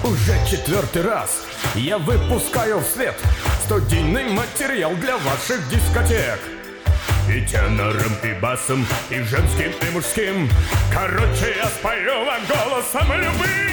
Уже четвертый раз я выпускаю в свет студийный материал для ваших дискотек. И тенором, и басом, и женским, и мужским. Короче, я спою вам голосом любым.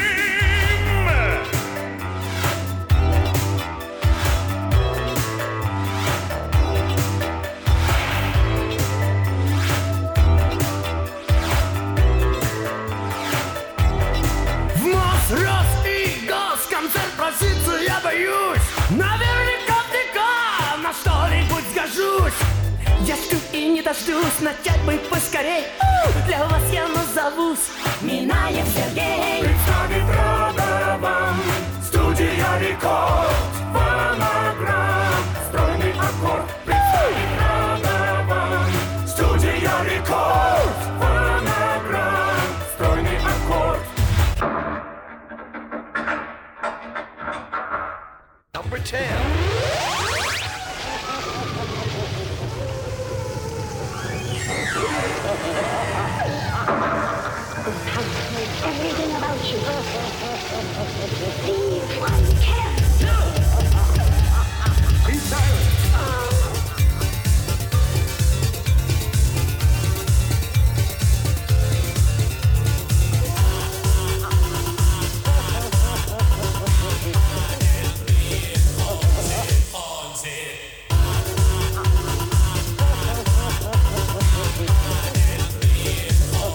В Мосрос и Госконцерт проситься я боюсь. Наверняка на что-нибудь сгожусь. Я жду и не дождусь, начать бы поскорей. Для вас я назовусь Минаев Сергей. Представит рада вам студия Рекорд. Фонограмм, стройный аккорд. Представит рада вам студия Рекорд. Фонограмм, стройный аккорд. Number 10. Everything about you. Leave one can. Be silent.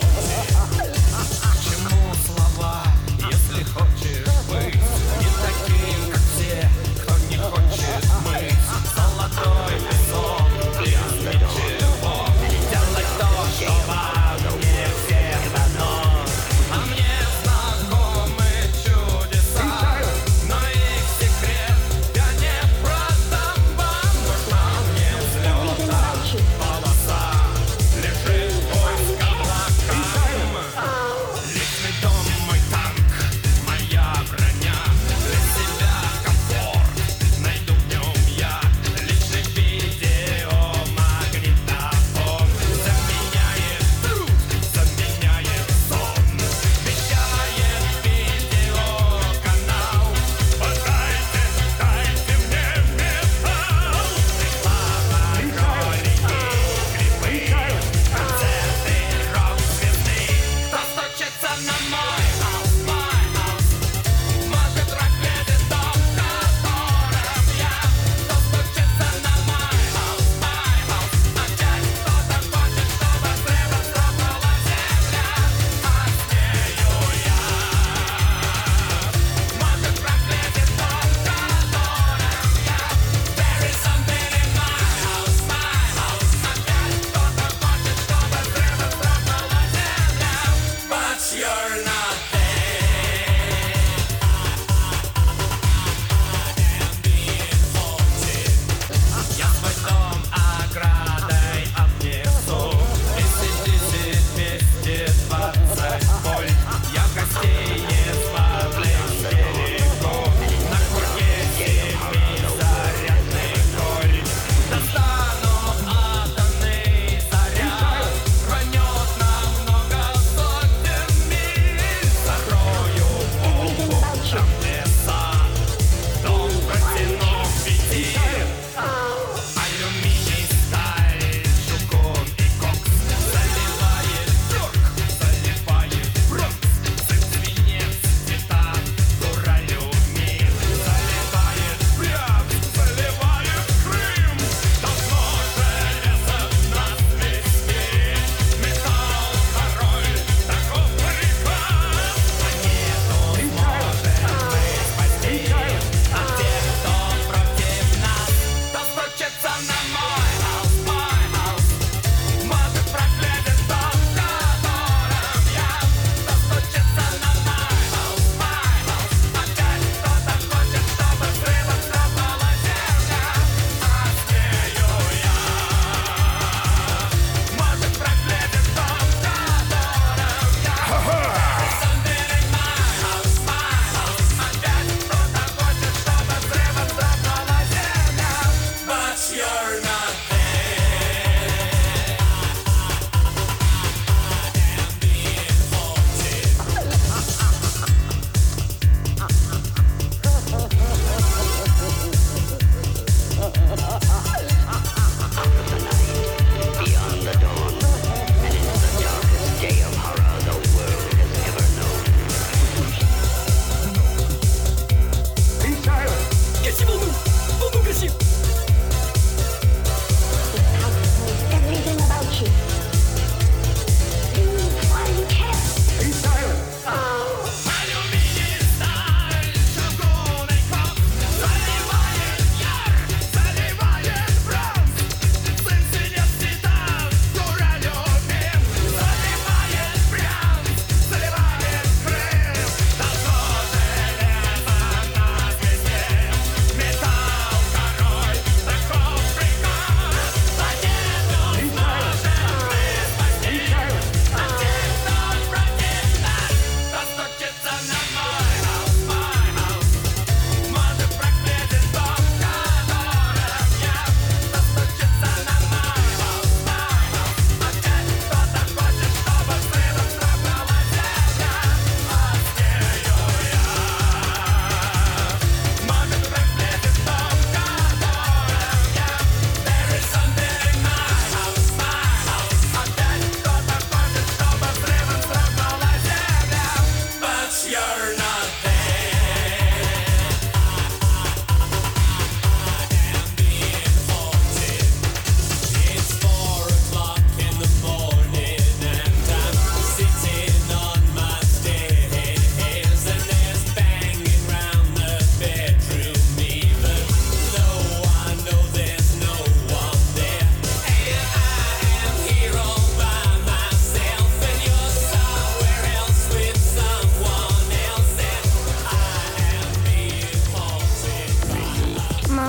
Чему слова, если хочешь быть не таким?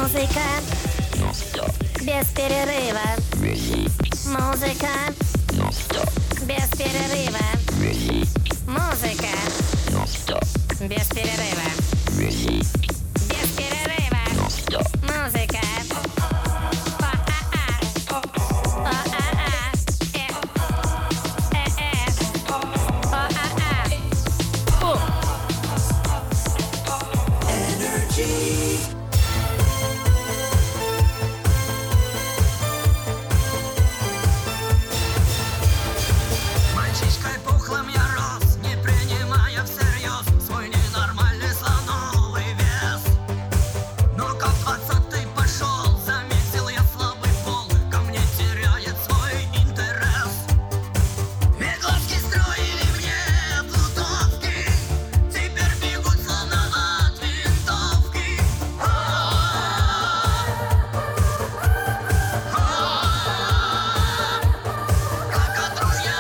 Музыка без перерыва. Музыка без перерыва. Музыка без перерыва. Без перерыва. Музыка. Мальчишкой пухлым я рос, не принимая всерьез свой ненормальный слоновый вес. Но как 20-й пошел, заметил я слабый пол ко мне теряет свой интерес. Ведь глазки строили мне плутовки, теперь бегут словно от винтовки. Как от ружья.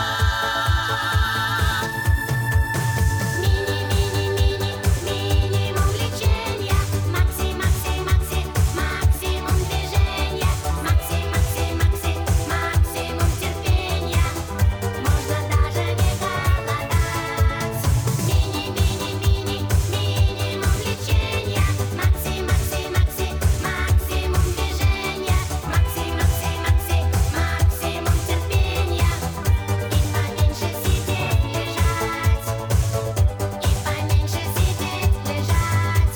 Минимум влечения, максимум движения, максимум терпения. Можно даже не голодать. Минимум влечения, максимум движения, максимум терпения. И поменьше сидеть, лежать. И поменьше сидеть, лежать.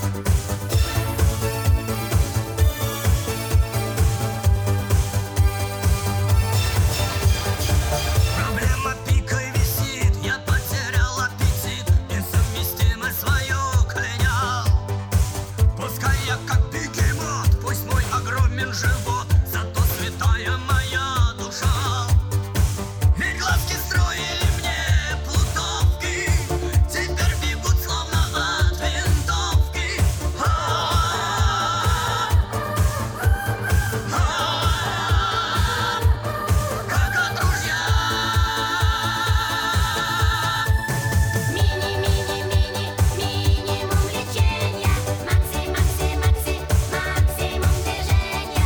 Проблема пикой висит, я потерял аппетит, несовместимость свою клянял. Пускай я как бегемот, пусть мой огромен живот, зато святая моя душа. Ведь глазки строили мне плутовки, теперь бегут словно от винтовки. Как от ружья. Минимум влечения, максимум движения,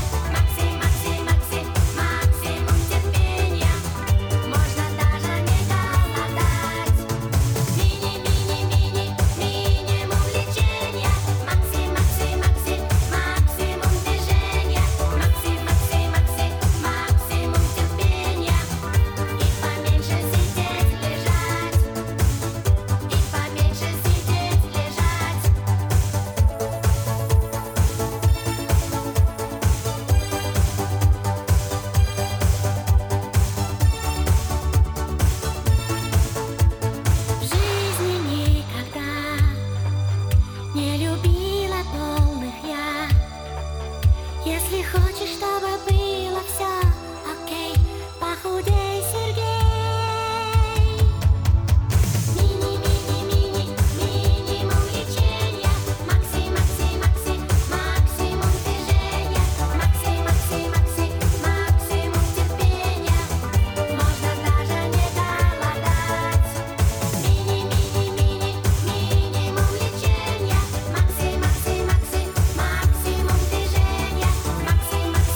максимум терпения. Можно даже не голодать. Минимум влечения, максимум движения, максимум терпения. И поменьше сидеть, лежать. И поменьше сидеть, лежать. В жизни никогда не любила полных я. Если хочешь, чтобы было все окей, похудей, Сергей. Минимум лечения, максимум движения, максимум терпения. Можно даже не голодать. Минимум лечения, максимум движения, максимум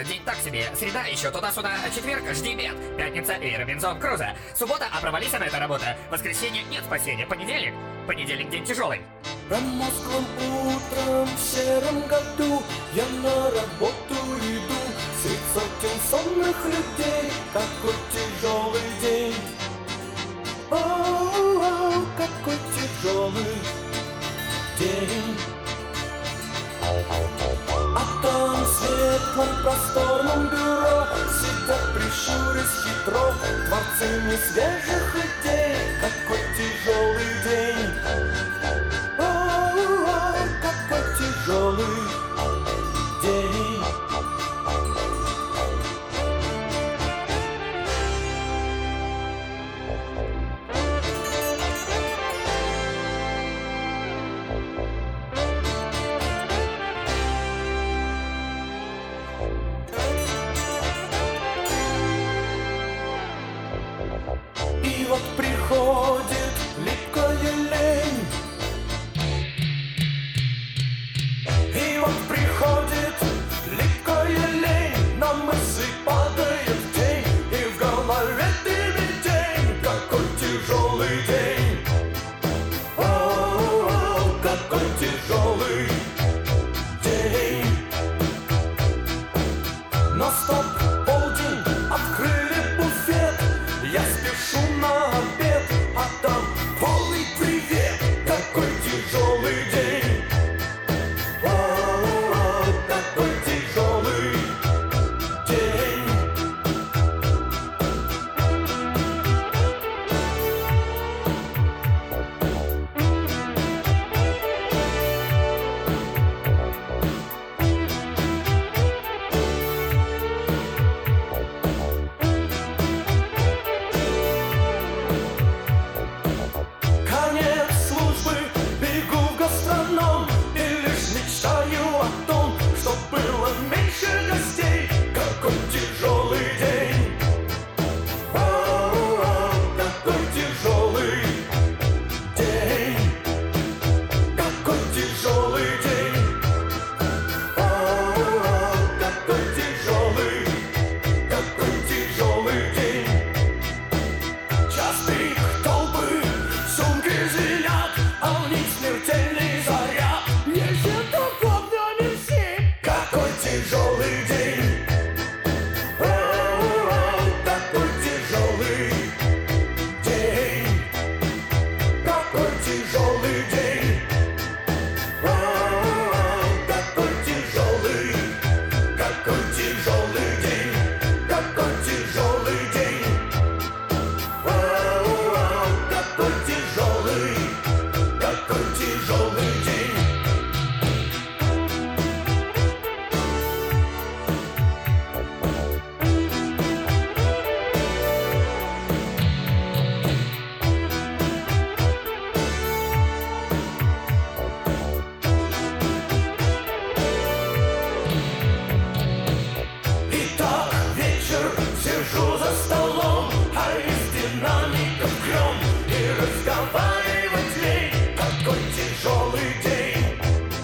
день так себе. Среда еще туда-сюда. Четверг жди бед. Пятница и Робинзон Крузо. Суббота, а провались она эта работа. Воскресенье нет спасения. Понедельник. Понедельник день тяжелый. Промозглым утром в сером году я на работу иду. Средь сотен сонных людей, какой тяжелый день. О, какой тяжелый день. А там в светлом просторном бюро сидят, прищурясь хитро, творцы несвежих идей. Какой тяжелый день. О, какой тяжелый день. И вот приходит липкая лень. И вот приходит липкая лень. На мысли падает тень, и в голове день. Какой тяжелый день. О, какой тяжелый день. Но стоп, полдень, открыли буфет. Я спешу на обед, а там полный привет. Какой тяжелый день. О, какой тяжелый день. Конец службы, бегу в гастроном и лишь мечтаю о том, чтоб было меньше гостей. Какой тяжелый день. О, какой тяжелый день. Какой тяжелый день. О, какой тяжелый день. Час пик, толпы, сумки звенят, а в них смертельный заряд. Ездят удобно не все. Какой тяжелый день. О, какой тяжелый день. Какой тяжелый день. О, какой тяжелый день. Какой тяжелый день. О, какой тяжелый, какой тяжелый день. Итак, вечер, сижу за столом, а из динамиков гром, и разговаривать лень. Какой тяжелый день.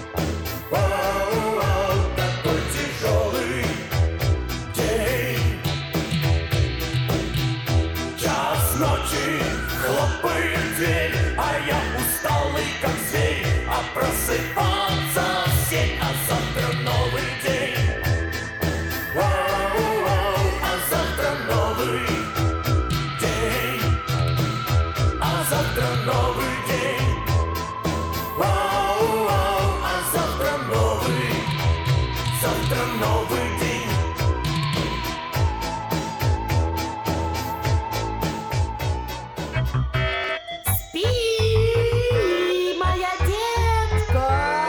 О, какой тяжелый день. Час ночи, хлопает дверь, а я усталый как зверь, а просыпаться в 7, а завтра новый день. А завтра новый день. А завтра новый день. А завтра новый день. Спи, моя детка,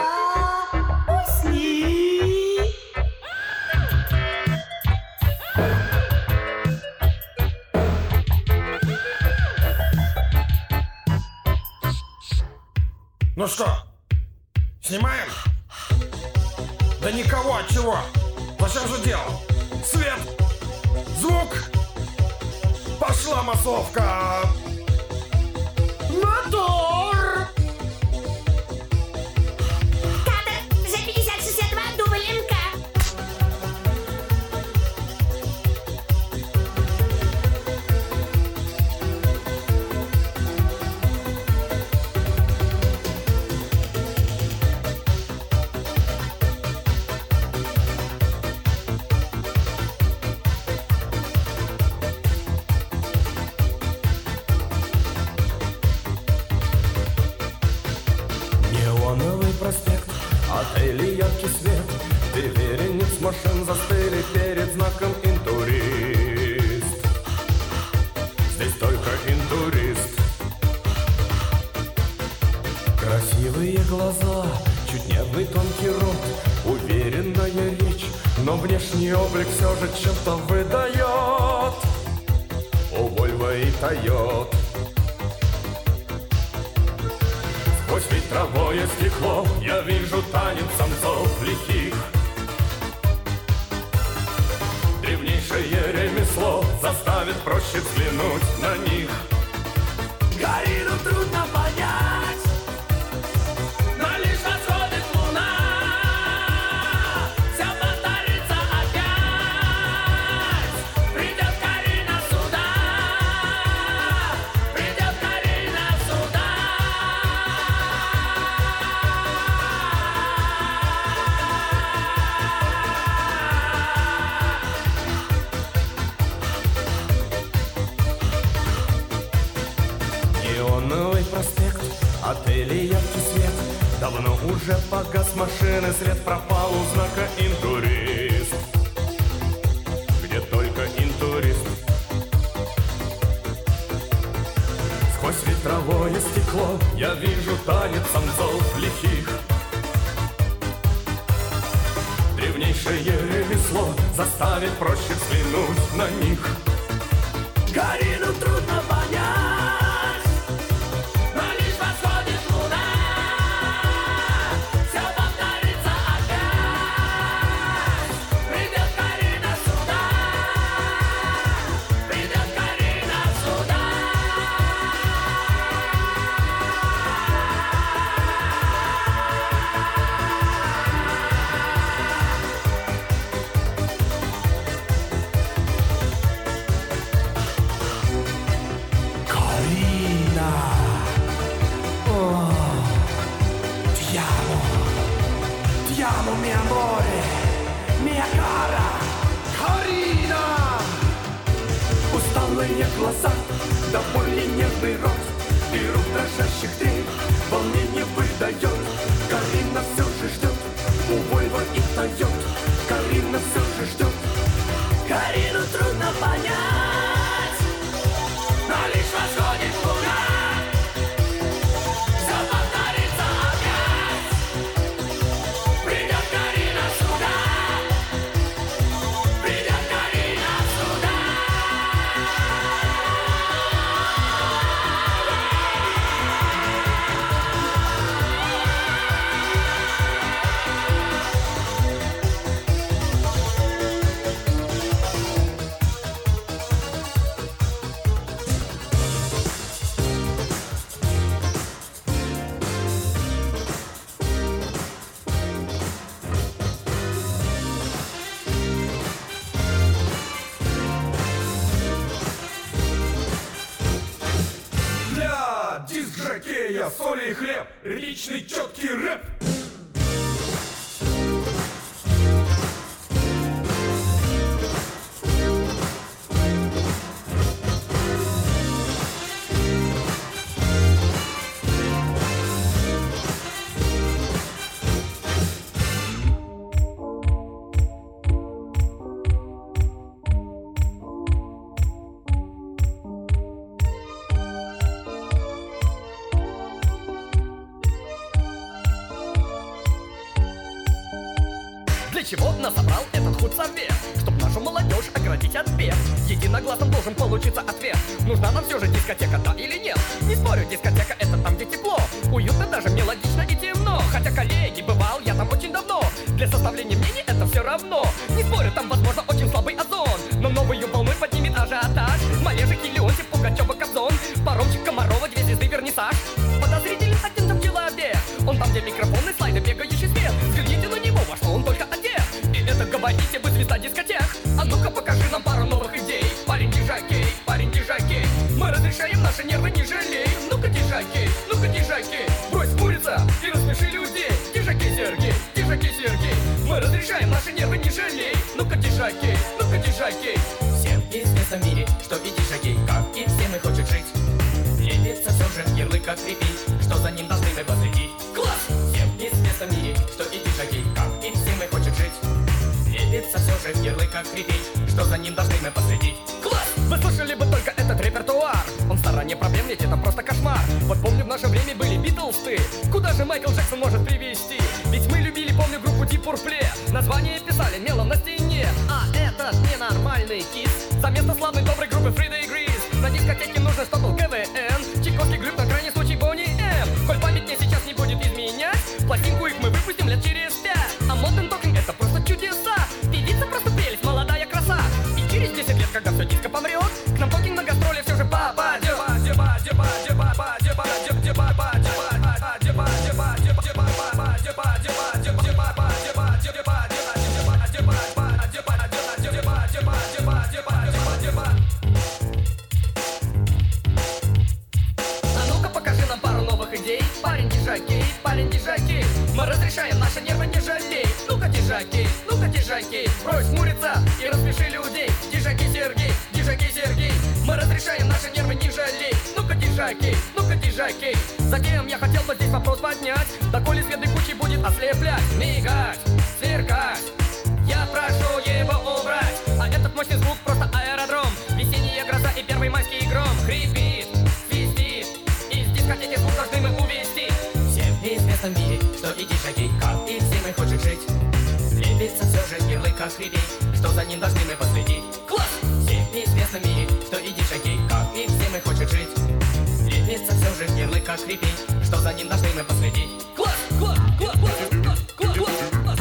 усни. Ну что, снимаем? Да никого, от чего? Зачем же дело? Свет, звук, пошла массовка. Мотор! Кадр за 50-62 дублинка. Внешний облик все же чем-то выдает у Вольво и Тойот. Сквозь ветровое стекло я вижу танец самцов лихих. Древнейшее ремесло заставит проще взглянуть на них. Карину трудно понять, но лишь восходит луна. Все повторится опять. Придет Карина сюда, придет Карина сюда. Неоновый проспект, отели яркий свет. Давно уже погас машины, свет пропал у знака «Интурист». Где только интурист. Сквозь ветровое стекло я вижу танец самцов лихих. Древнейшее ремесло заставит проще взглянуть на них. Карину трудно понять, но лишь восходит луна. Все повторится опять. Придет Карина сюда, придет Карина сюда. Карина! Ti amo! Ti amo, mio amore! Mia cara! Карина! Усталые глаза, довольный нежный рот и рук дрожащих трей волнение выдает. Карина все же ждет у Вольво и Тойот. Карина все же ждет. Карину трудно понять, но лишь восходит луна. Все повторится опять. Придет Карина сюда, придет Карина сюда. Для диск-жокея соли и хлеб, ритмичный четкий рэп. Для чего нас собрал этот худсовет? Чтоб нашу молодежь оградить от бед. Единогласно должен получиться ответ. Нужна нам все же дискотека, да или нет? Не спорю, дискотека это там, где тепло. Уютно, даже мелодично и темно. Хотя, коллеги, бывал я там очень давно. Для составления мнений это все равно. Не спорю, там возможно очень слабый озон, но новую волну поднимет ажиотаж. Малежик, Леонтьев, Пугачева, Кобзон, Паромчик, Комарова, 2 звезды, вернисаж. Подозрителен оттенком человек. Он там, где микрофоны, слайды, бегающий свет. Взгляните на него, во что он только одет. И это, говорите, вы звезда дискотек. А ну-ка покажи нам пару новых идей. Парень дижакей, мы разрешаем наши нервы, не жалей. Ну-ка дижакей, брось курица и рассмеши людей. Дижакей Сергей, мы разрешаем наши нервы, не жалей. Ну-ка дижакей. Всем известно в мире, что и дижакей, как и всем и хочет жить. Лепится все же ярлык открепить, что за ним должны мы последить. Класс! Всем известно в мире, что и дижакей, как и всем и хочет жить. Лепится все же ярлык открепить, что за ним должны мы последить. Класс! Вы слышали бы только этот репертуар. Он старый Ранее проблем ведь это просто кошмар. Вот помню, в наше время были Битлз-ты. Куда же Майкл Джексон может привести? Ведь мы любили, помню, группу Deep Purple. Название писали мелом на стене. А этот ненормальный кис за место славной доброй группы Three Degrees. На дискотеке нужно, чтобы был КВН, Чайковский, Глюк, на крайний случай Бонни М. Коль память мне сейчас не будет изменять, пластинку их мы выпустим лет через 5. А Modern Talking это просто чудеса. Певица просто прелесть, молодая краса. И через 10 лет, когда все диско помрет, к нам Talking на гастроли все же попадет. Парень, дежакей, мы разрешаем наши нервы не жалей. Ну-ка, дежакей, брось хмуриться и рассмеши людей. Дежакей Сергей, мы разрешаем наши нервы не жалей. Ну-ка, дежакей, затем я хотел бы здесь вопрос поднять. Доколе свет бегучий будет ослеплять, мигать, сверкать, я прошу его убрать. А этот мощный звук просто аэродром, весенняя гроза и первый майский гром. Хрипит, свистит, из дискотеки звук должны мы увести. В мире, что и дежакей, как и все мы хочет жить. Лепится все же ярлык как хрипей, что за ним должны мы последить. Класс! Всем известно в мире, что и дежакей, как и все мы хочет жить. Лепится все же ярлык как хрипей, что за ним должны мы последить. Класс! Класс! Класс! Класс! Класс! Класс! Класс!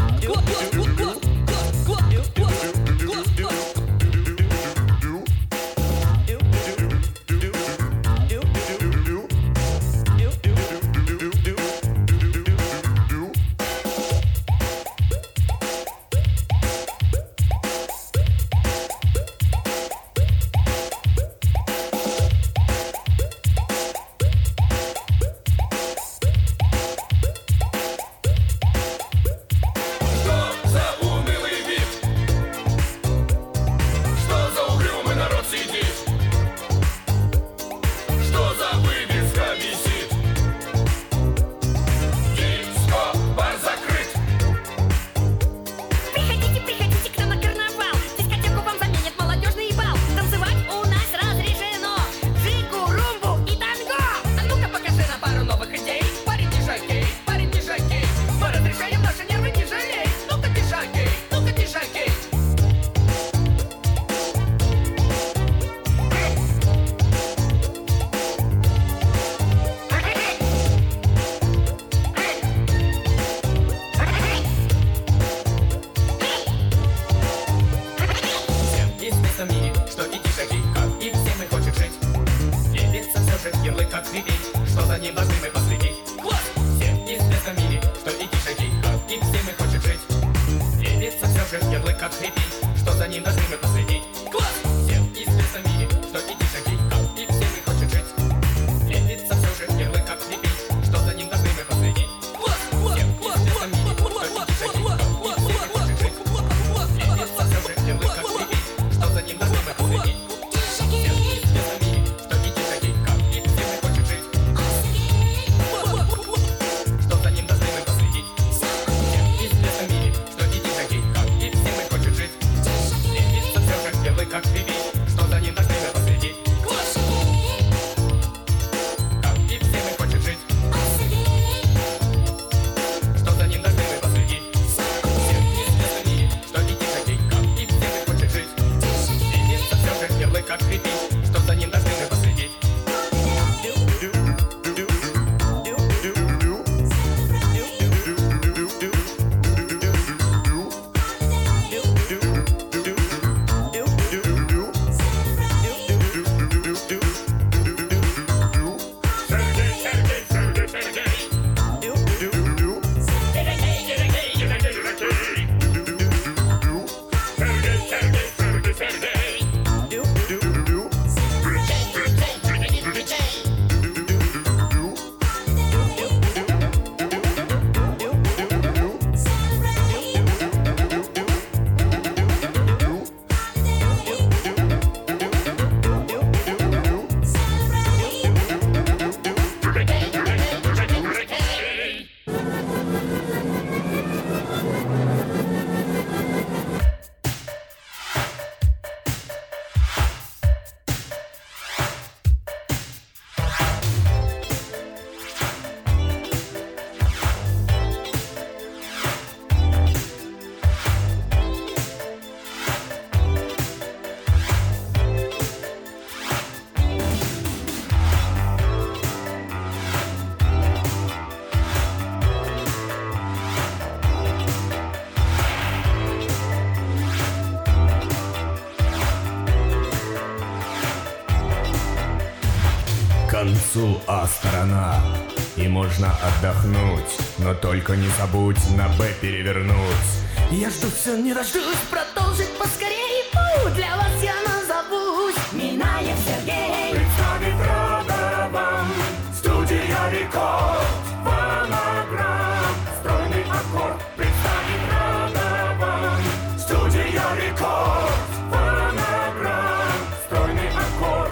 носу А-сторона. И можно отдохнуть, но только не забудь на Б перевернуть. Я жду все, не дождусь. Продолжить поскорей. Для вас я назовусь Минаев Сергей. Представит рада вам студия Рекорд. Фонограмм, стройный аккорд. Представит рада вам студия Рекорд. Фонограмм, стройный аккорд.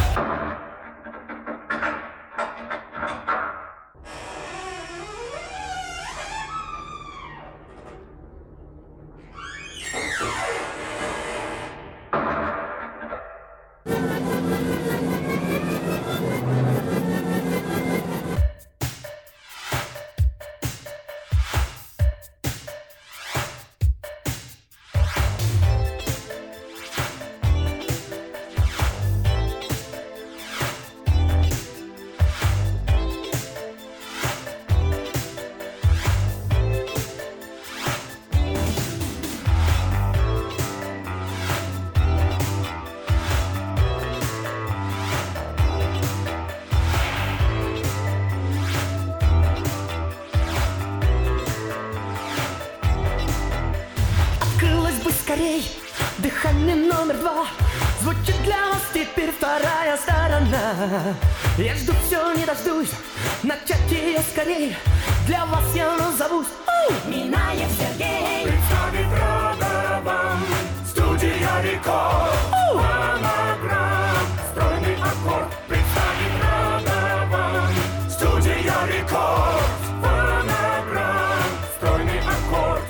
Скорей, дыхание номер 2 звучит для вас теперь вторая сторона. Я жду все, не дождусь, начать ее скорей. Для вас я назовусь Минаев Сергей. Представит рада вам студия Рекорд. Фонограмм, стройный аккорд. Представит рада вам студия Рекорд. Фонограмм, стройный аккорд.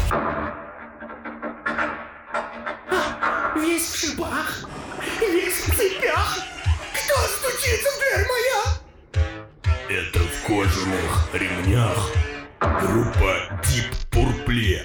Весь в шипах, весь в цепях. Кто стучится в дверь моя? Это в кожаных ремнях группа Deep Purple.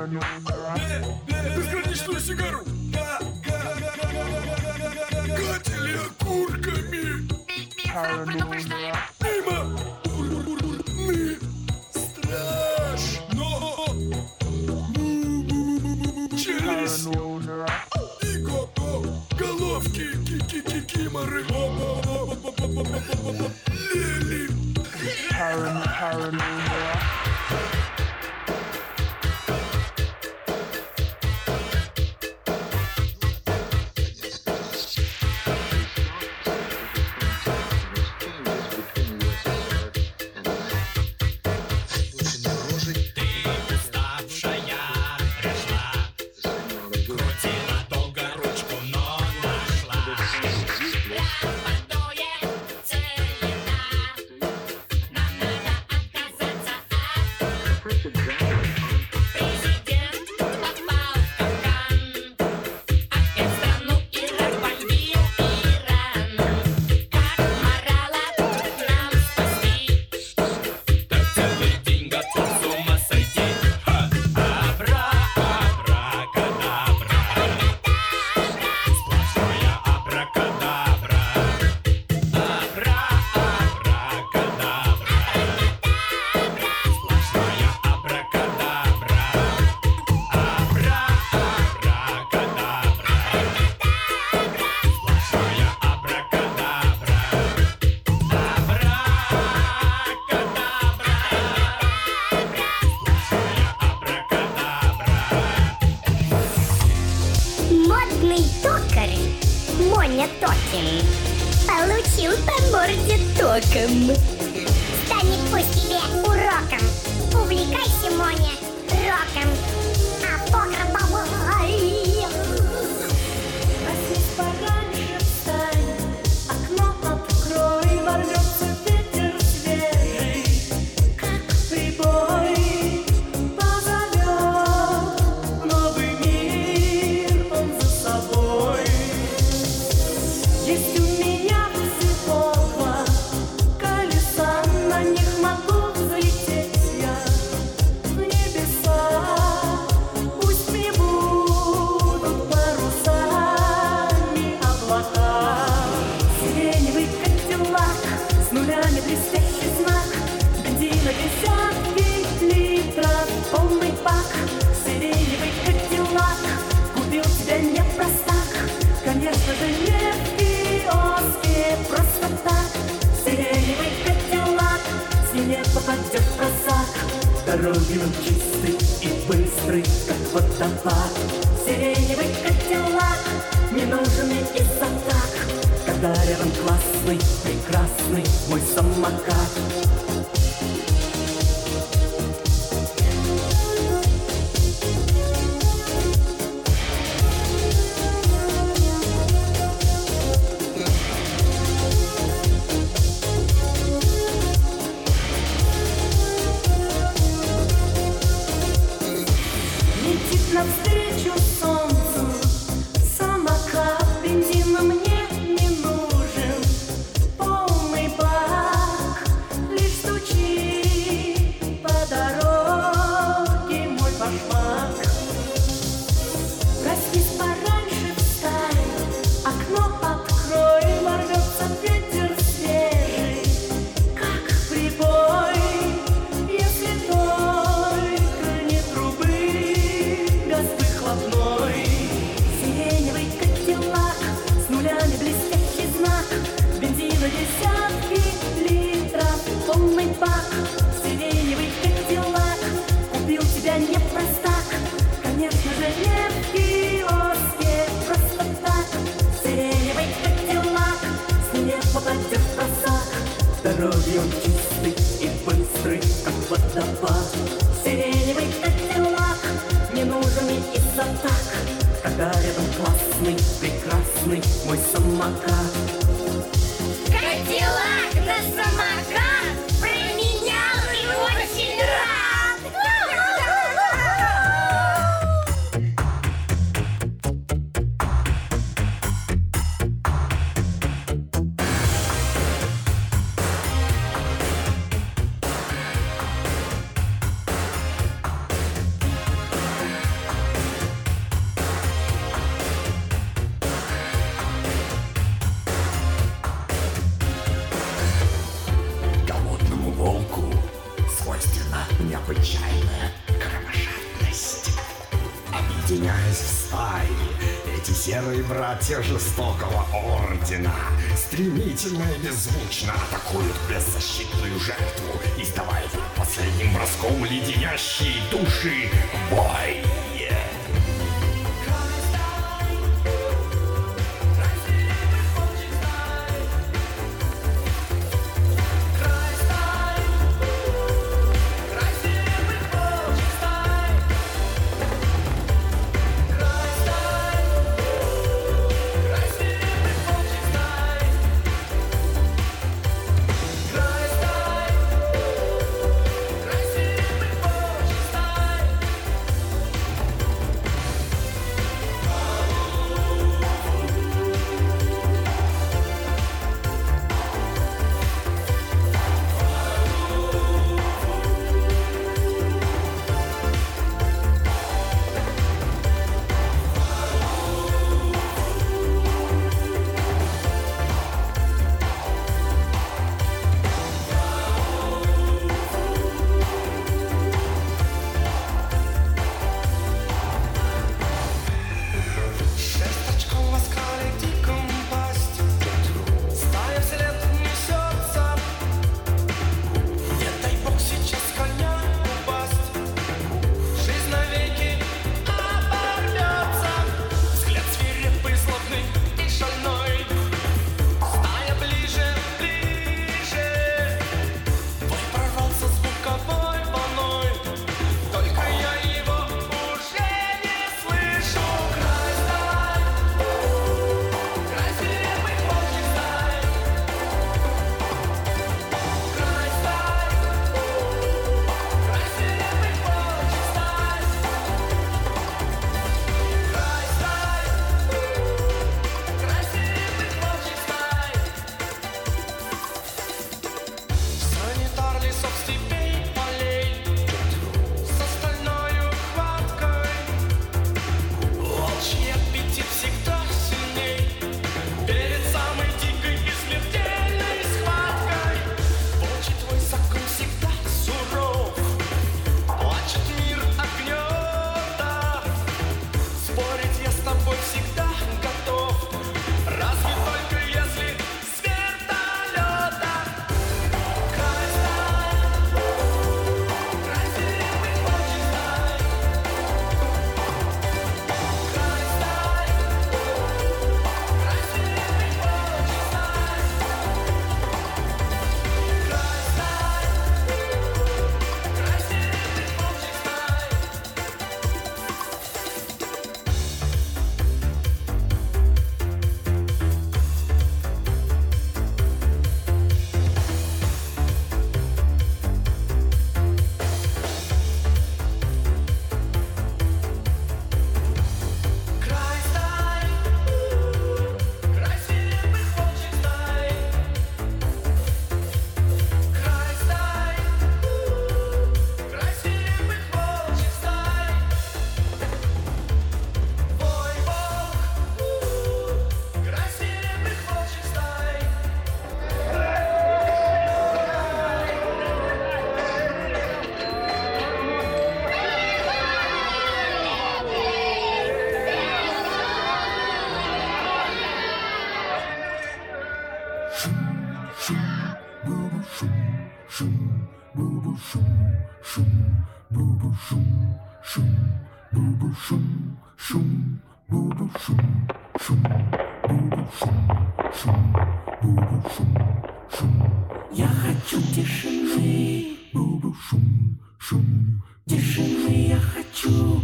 Безграничную сигару. Катили окурками. Мимо. Страшно. Через головки кикиморы. Лели. Модный токарь Моня Токин получил по морде током. Станет пусть тебе уроком. Увлекайся, Моня, роком. А покрывай. Проснись пораньше, встань, окно открой, ворвется ветер свежий, как прибой, позовет новый мир он за собой. Есть у меня всего колеса, на них могу взлететь я в небеса. Пусть мне будут парусами облака. Сиреневый кадиллак, с нулями блестящий знак, бензина десятки литров, полный бак. Сиреневый кадиллак, купил тебя не простак, конечно же не в киоске, просто так. Сиреневый кадиллак, с ним не попадет в просак. Дороги он чистый и быстрый, как водопад. Сиреневый кадиллак, не нужен мне из-за так, когда рядом классный, прекрасный мой самокат. Летит навстречу солнцу самокат, бензина мне не нужен, полный бак, лишь стучит по дороге мой башмак. Проснись пораньше, встань, окно открой, ворвется ветер свежий, как прибой. Если только не трубы, газ выхлопной. Сиреневый кадиллак, с нулями блестящий знак, бензина десятки литров, полный бак. Сиреневый кадиллак, купил тебя не простак, конечно же не в киоске, просто так. Сиреневый кадиллак, с ним не попадет в просак. Дороги он чистый и быстрый, как водопад. Сиреневый кадиллак, не нужен мне из-за так, когда рядом классный, прекрасный мой самокат. Кадиллак на самокат променял и очень рад. необычайная кровожадность. Объединяясь в стаи, эти серые братья жестокого ордена стремительно и беззвучно атакуют беззащитную жертву, издавая ей последним броском леденящие души бой. Я хочу тишины, тишины я хочу.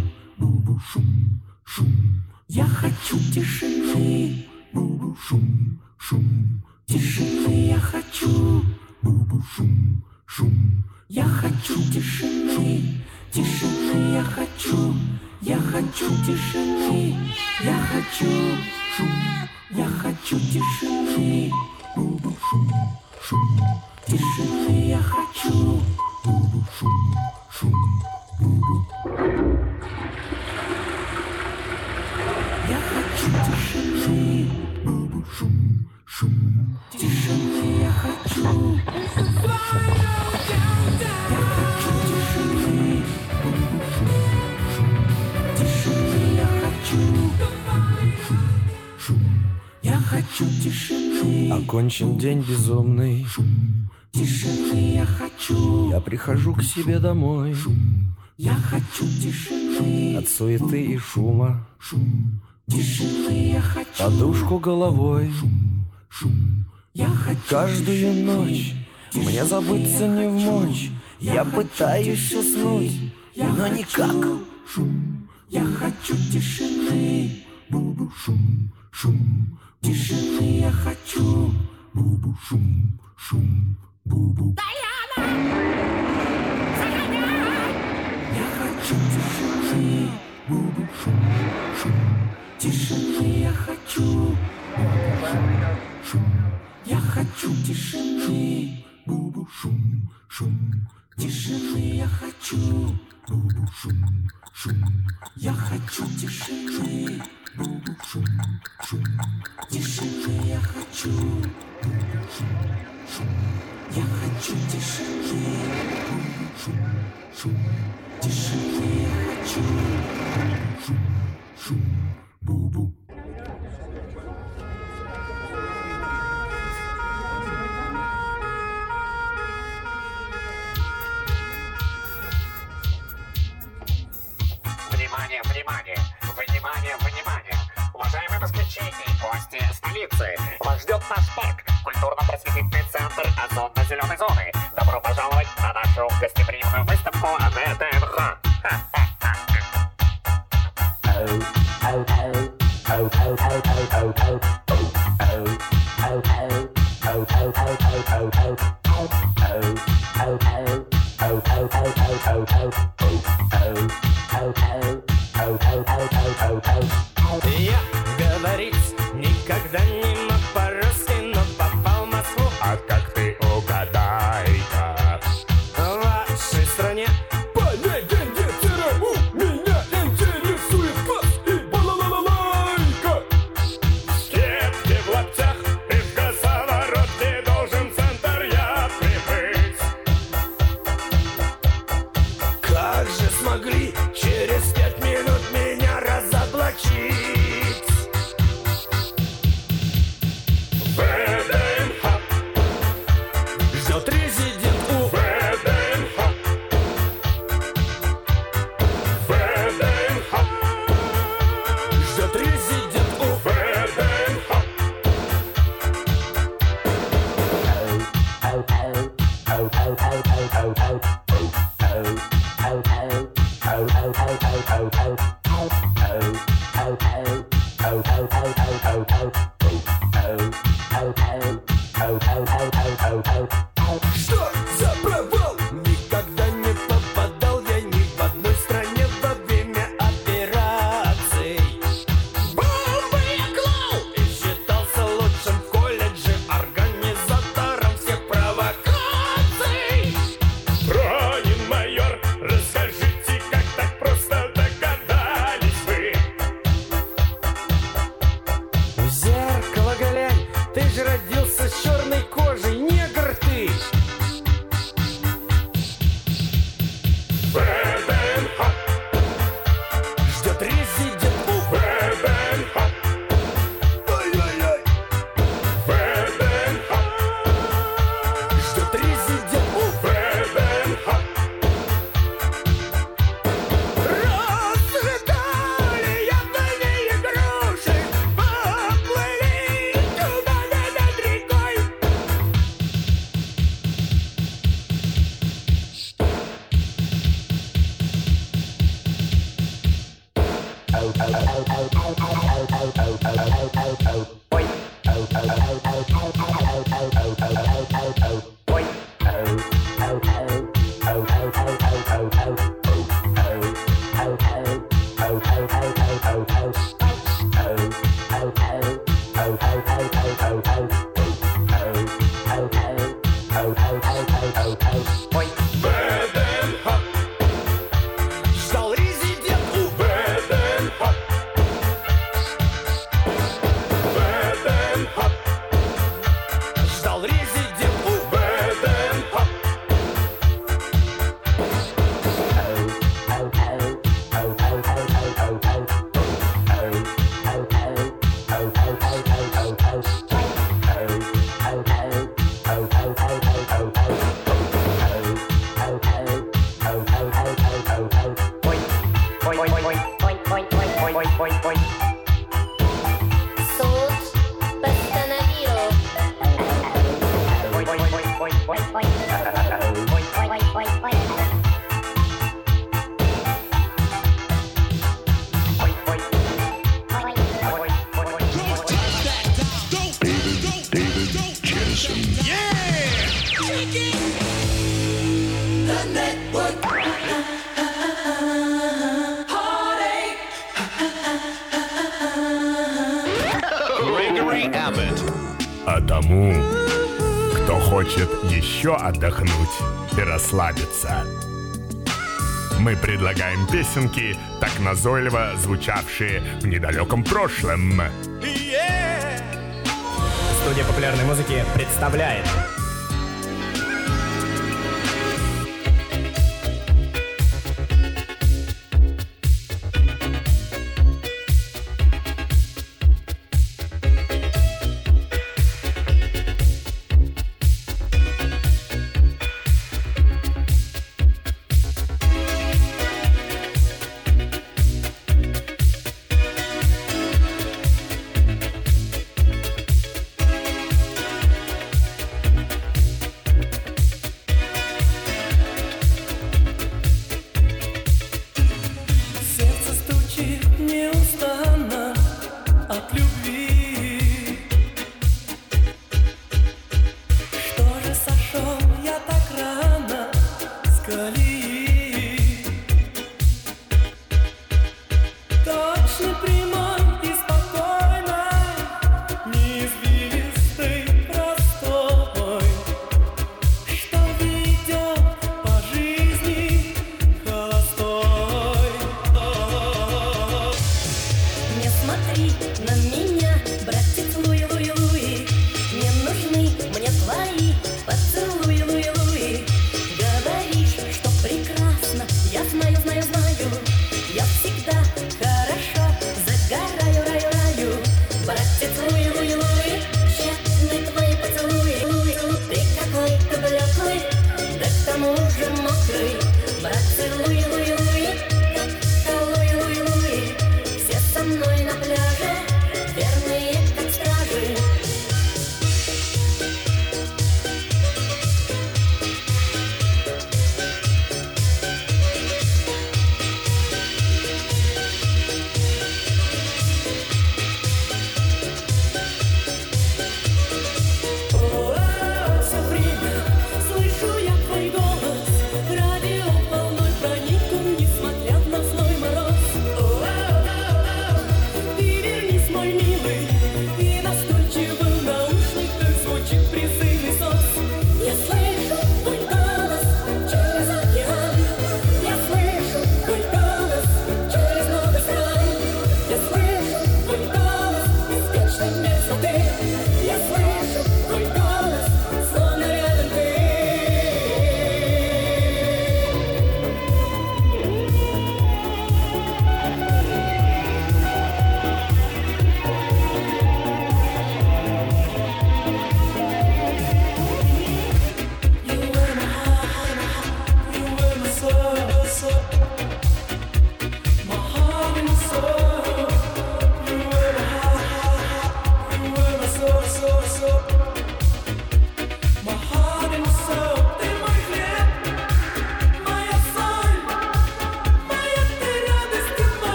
Я хочу тишины, тишины я хочу. Я хочу тишины, тишины я хочу. Я хочу тишины, я хочу. Я хочу тишины, тишины я хочу. Я хочу тишины, тишины я хочу. Я хочу тишины. Окончен день безумный. Тишины я хочу. Я прихожу к себе домой. Я хочу тишины. От суеты и шума. Тишины я хочу. Подушку головой. Я хочу Каждую ночь мне забыться не в мочь. Я пытаюсь уснуть, но никак. Я хочу тишины. Бубу шум, шум. Тишины я хочу. Бубу шум, шум. Бубу. Я хочу тишины. Бубу шум, шум. Тишины я хочу. Шум. Я хочу тишины. Бубу шум, шум. Тишины я хочу. Бубу шум, шум. Я хочу тишины. Бубу шум, шум. Тишины я хочу. Бубу шум, шум. Я хочу тишины. Бубу шум, шум. Тишины я хочу. Бубу шум, шум. Бубу. Внимание, внимание! Внимание, внимание! Уважаемые москвичи и гости столицы! Вас ждет наш парк, культурно-просветительный центр озонно-зеленой зоны. Добро пожаловать на нашу гостеприимную выставку ВДНХ. Я говорить никогда не мог по-русски, но попал в Москву. А как ты угадай-ка? В вашей стране По легенде ЦРУ меня интересует класс и балалалайка. Скидки в лаптях и в газоворотке должен центр я прибыть. как же смогли через 5 минут меня разоблачить? ВДНХ Ждет резидент у ВДНХ ВДНХ Ждет резидент у ВДНХ Что за провал? Никогда не попадал я ни в одной стране во время операций. Бомбы я клал и считался лучшим в колледже, организатором всех провокаций. Пронин майор, расскажите, как так просто догадались вы? В зеркало глянь, ты же родился с черной кожей, негр ты. ВДНХ Ждет резидент у ВДНХ Ой-ой-ой. ВДНХ Ждет резидент у ВДНХ Расцветали яблони и груши, поплыли туда над рекой. ВДНХ Ждал резидент у ВДНХ ВДНХ Ждал резидент у ВДНХ Gregory Abbott. А тому, кто хочет еще отдохнуть и расслабиться, мы предлагаем песенки, так назойливо звучавшие в недалеком прошлом. Студия популярной музыки представляет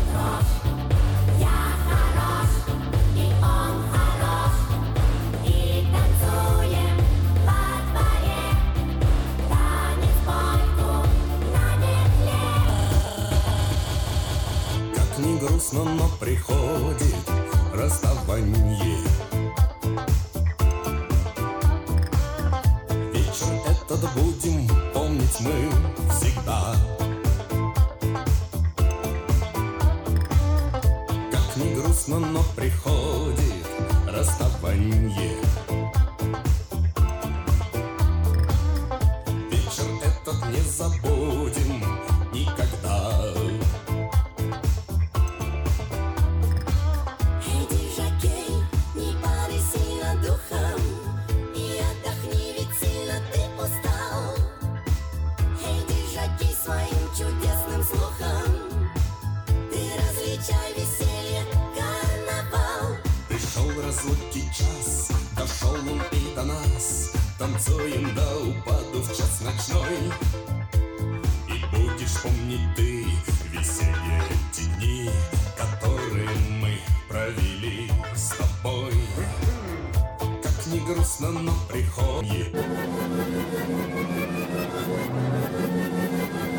И мы всегда. Как ни грустно, но приходит расставанье. Вечер этот не забудем никогда. Иди, жокей, не падай сильно духом и отдохни, ведь сильно ты устал. Иди, жокей, своим чудесным слухом ты различай веселье, карнавал. Пришел разлуки час, дошел он и до нас. Танцуем до упаду в час ночной. И будешь помнить ты веселье эти дни, которые мы провели с тобой. Как ни грустно, но приходит.